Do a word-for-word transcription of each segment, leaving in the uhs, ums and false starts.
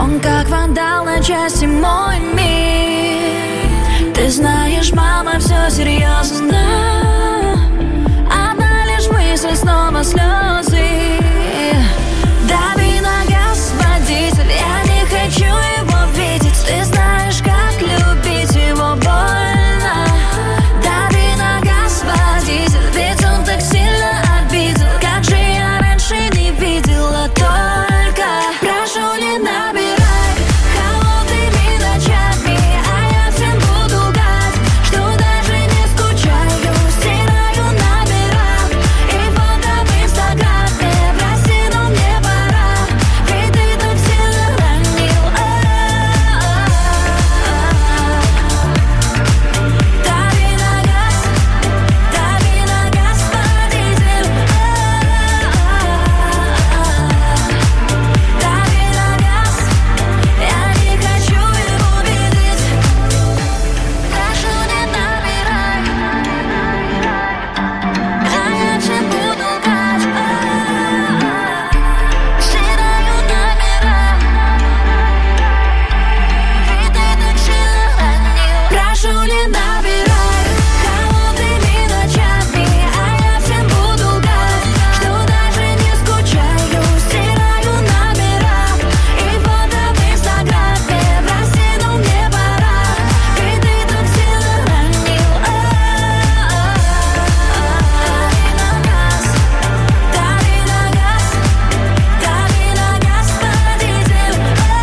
Он как вандал на части мой мир. Ты знаешь, мама, все серьезно. Одна лишь мысль, снова слезы. Дави на газ, водитель, я не хочу его видеть. Ты знаешь, как любить его больно. Дави на газ, водитель, ведь он так сильно обидел. Как же я раньше не видела только. Прошу, не набирай холодными ночами, а я всем буду лгать, что даже не скучаю. Стираю номера и фото в инстаграме. Прости, но мне пора, ведь ты так сильно ранил. Дави на газ, дави на газ, водитель. Дави на газ, я не хочу его видеть. Прошу, не набирай, а я всем буду лгать. Стираю номера, ведь ты так сильно ранил. Прошу, не набирай холодными ночами, а я всем буду лгать, что даже не скучаю. Стираю номера и фото в инстаграме. Прости, но мне пора, ведь ты так сильно ранил. Дави на газ, дави на газ, водитель.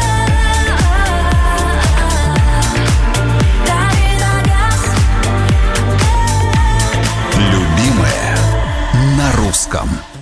Дави на газ. Любимое на русском.